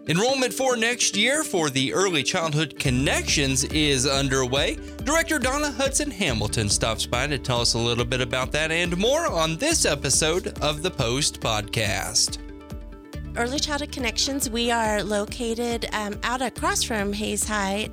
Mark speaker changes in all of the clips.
Speaker 1: Enrollment for next year for the Early Childhood Connections is underway. Director Donna Hudson Hamilton stops by to tell us a little bit about that and more on this episode of the Post Podcast.
Speaker 2: Early Childhood Connections, we are located out across from Hayes High,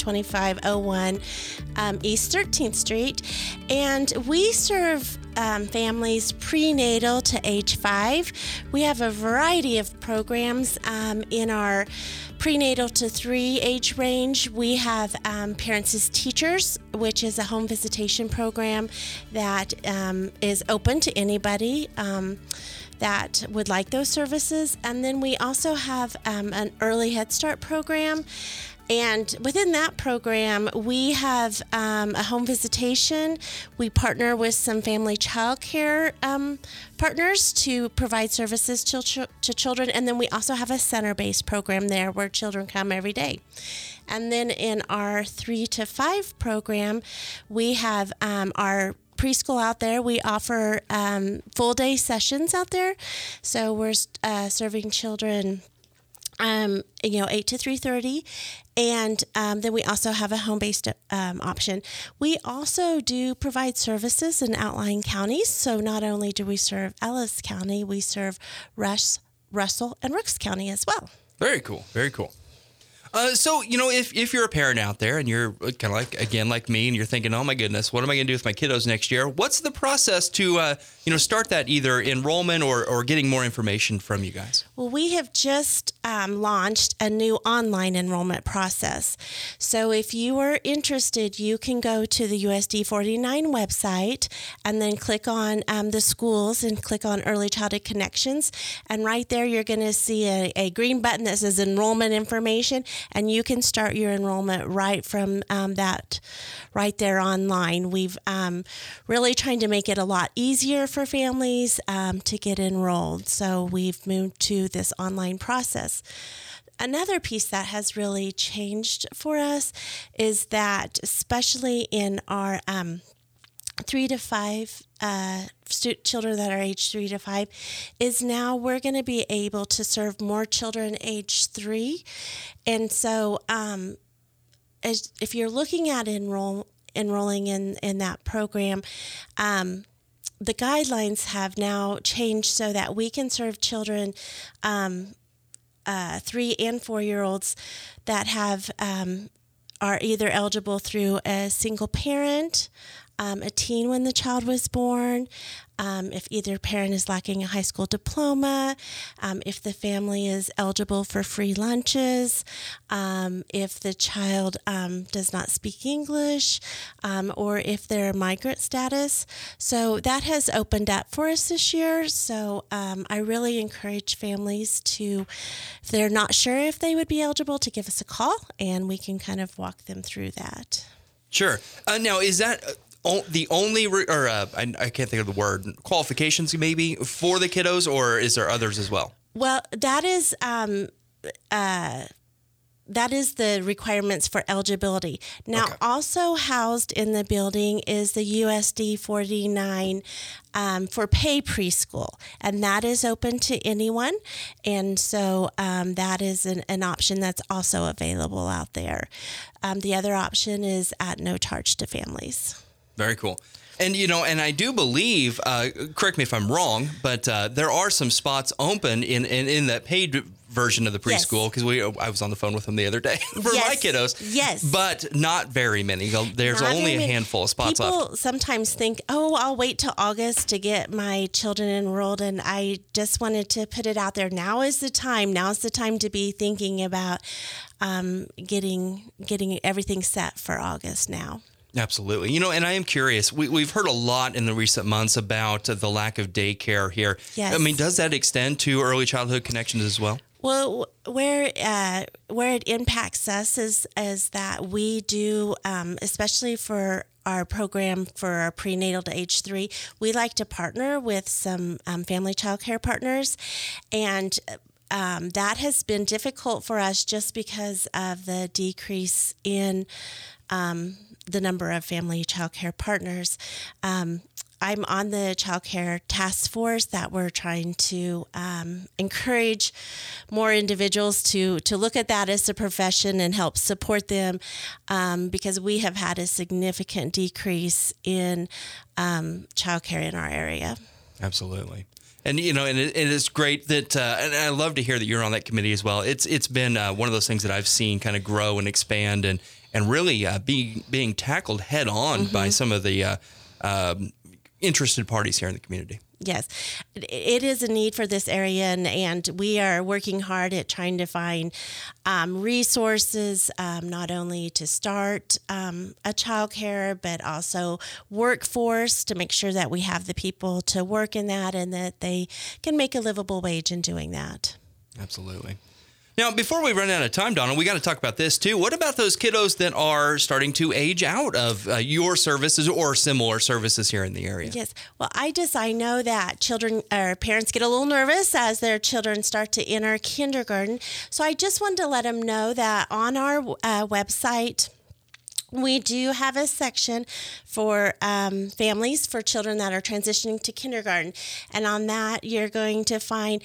Speaker 2: 2501 East 13th Street, and we serve families prenatal to age 5. We have a variety of programs in our prenatal to 3 age range. We have Parents as Teachers, which is a home visitation program that is open to anybody that would like those services. And then we also have an early Head Start program. And within that program, we have a home visitation. We partner with some family child care partners to provide services to children. And then we also have a center-based program there where children come every day. And then in our 3 to 5 program, we have our preschool out there. We offer full day sessions out there. So we're serving children 8 to 3:30, and then we also have a home-based option. We also do provide services in outlying counties. So not only do we serve Ellis County, we serve Russell, and Rooks County as well.
Speaker 1: Very cool. Very cool. So, if you're a parent out there and you're kind of like me, and you're thinking, oh my goodness, what am I going to do with my kiddos next year? What's the process to, start that either enrollment or getting more information from you guys?
Speaker 2: Well, we have just launched a new online enrollment process. So if you are interested, you can go to the USD 49 website and then click on the schools and click on Early Childhood Connections. And right there, you're going to see a green button that says enrollment information. And you can start your enrollment right from that right there online. We've really trying to make it a lot easier for families to get enrolled. So we've moved to this online process. Another piece that has really changed for us is that, especially in our 3 to 5 children that are age 3 to 5, is now we're going to be able to serve more children age 3. And so if you're looking at enrolling in that program, the guidelines have now changed so that we can serve children 3 and 4-year-olds that have are either eligible through a single parent, a teen when the child was born, if either parent is lacking a high school diploma, if the family is eligible for free lunches, if the child does not speak English, or if they're migrant status. So that has opened up for us this year. So I really encourage families to, if they're not sure if they would be eligible, to give us a call, and we can kind of walk them through that.
Speaker 1: Sure. Now, is that the only, I can't think of the word, qualifications maybe for the kiddos, or is there others as well?
Speaker 2: Well, that is the requirements for eligibility. Now,
Speaker 1: Okay.
Speaker 2: Also housed in the building is the USD 49 for pay preschool, and that is open to anyone. And so that is an option that's also available out there. The other option is at no charge to families.
Speaker 1: Very cool. And, and I do believe, correct me if I'm wrong, but there are some spots open in that paid version of the preschool, because I was on the phone with them the other day for my kiddos.
Speaker 2: Yes.
Speaker 1: But not very many. There's only a handful of spots left.
Speaker 2: People sometimes think, I'll wait till August to get my children enrolled, and I just wanted to put it out there. Now is the time. Now's the time to be thinking about getting everything set for August now.
Speaker 1: Absolutely. And I am curious. We've heard a lot in the recent months about the lack of daycare here.
Speaker 2: Yes.
Speaker 1: I mean, does that extend to Early Childhood Connections as well?
Speaker 2: Well, where it impacts us is that we do, especially for our program for our prenatal to age 3, we like to partner with some family child care partners, and that has been difficult for us just because of the decrease in the number of family child care partners. I'm on the child care task force that we're trying to encourage more individuals to look at that as a profession and help support them, because we have had a significant decrease in child care in our area.
Speaker 1: Absolutely. And, and it is great that, and I love to hear that you're on that committee as well. It's been one of those things that I've seen kind of grow and expand and really being tackled head on by some of the interested parties here in the community.
Speaker 2: Yes, it is a need for this area, and we are working hard at trying to find resources, not only to start a child care, but also workforce to make sure that we have the people to work in that and that they can make a livable wage in doing that.
Speaker 1: Absolutely. Now, before we run out of time, Donna, we got to talk about this too. What about those kiddos that are starting to age out of your services or similar services here in the area?
Speaker 2: Yes. Well, I know that children or parents get a little nervous as their children start to enter kindergarten. So I just wanted to let them know that on our website, we do have a section for families for children that are transitioning to kindergarten. And on that, you're going to find,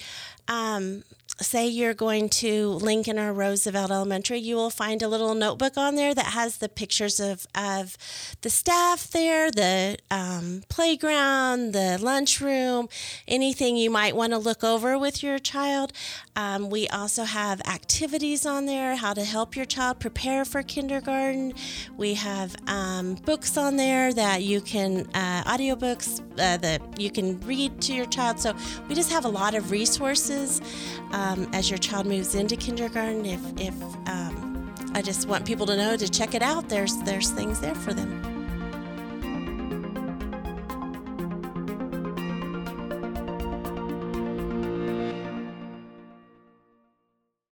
Speaker 2: say you're going to Lincoln or Roosevelt Elementary, you will find a little notebook on there that has the pictures of the staff there, the playground, the lunchroom, anything you might want to look over with your child. We also have activities on there, how to help your child prepare for kindergarten. We have books on there that you can, audiobooks that you can read to your child. So we just have a lot of resources as your child moves into kindergarten. If I just want people to know to check it out. There's things there for them.